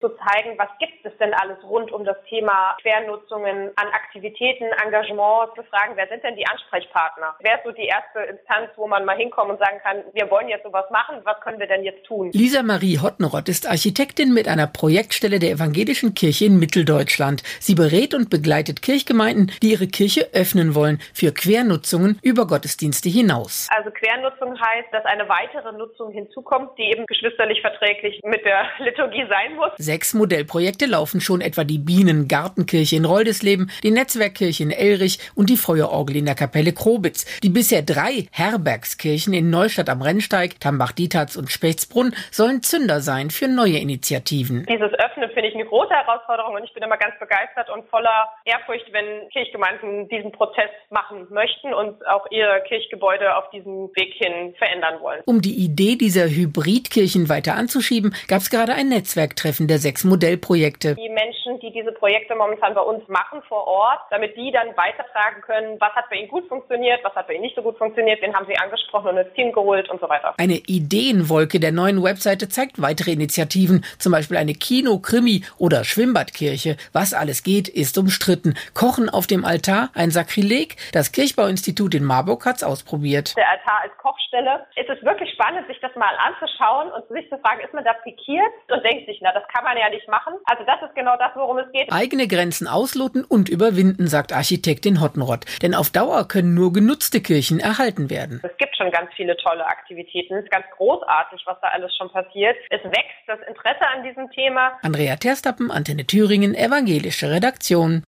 zu zeigen, was gibt es denn alles rund um das Thema Quernutzungen an Aktivitäten, Engagements, zu fragen, wer sind denn die Ansprechpartner? Wer ist so die erste Instanz, wo man mal hinkommen und sagen kann, wir wollen jetzt sowas machen, was können wir denn jetzt tun? Lisa Marie Hottenrott ist Architektin mit einer Projektstelle der Evangelischen Kirche in Mitteldeutschland. Sie berät und begleitet Kirchgemeinden, die ihre Kirche öffnen wollen für Quernutzungen über Gottesdienste hinaus. Also Quernutzung heißt, dass eine weitere Nutzung hinzukommt, die eben geschwisterlich verträglich mit der Liturgie sein muss. 6 Modellprojekte laufen schon, etwa die Bienengartenkirche in Roldesleben, die Netzwerkkirche in Elrich und die Feuerorgel in der Kapelle Krobitz. Die bisher 3 Herbergskirchen in Neustadt am Rennsteig, Tambach-Dietharz und Spechtsbrunn sollen Zünder sein für neue Initiativen. Dieses Öffnen finde ich eine große Herausforderung und ich bin immer ganz begeistert und voller Ehrfurcht, wenn Kirchgemeinden diesen Prozess machen möchten und auch ihr Kirchgebäude auf diesem Weg hin verändern wollen. Um die Idee dieser Hybridkirchen weiter anzuschieben, gab es gerade ein Netzwerktreffen der 6 Modellprojekte. Die Menschen, die diese Projekte momentan bei uns machen vor Ort, damit die dann weitertragen können, was hat bei ihnen gut funktioniert, was hat bei ihnen nicht so gut funktioniert, wen haben sie angesprochen und ins Team geholt und so weiter. Eine Ideenwolke der neuen Webseite zeigt weitere Initiativen, zum Beispiel eine Kino-, Krimi- oder Schwimmbadkirche. Was alles geht, ist umstritten. Kochen auf dem Altar, ein Sakrileg? Das Kirchbauinstitut in Marburg hat's ausprobiert. Der Altar als Kochstelle. Es ist wirklich spannend, sich das mal anzuschauen und sich zu fragen, ist man da pikiert und denkt sich, na, das kann man ja nicht machen. Also das ist genau das, worum es geht. Eigene Grenzen ausloten und überwinden, sagt Architektin Hottenrott. Denn auf Dauer können nur genutzte Kirchen erhalten werden. Es gibt schon ganz viele tolle Aktivitäten. Es ist ganz großartig, was da alles schon passiert. Es wächst das Interesse an diesem Thema. Andrea Terstappen, Antenne Thüringen, evangelische Redaktion.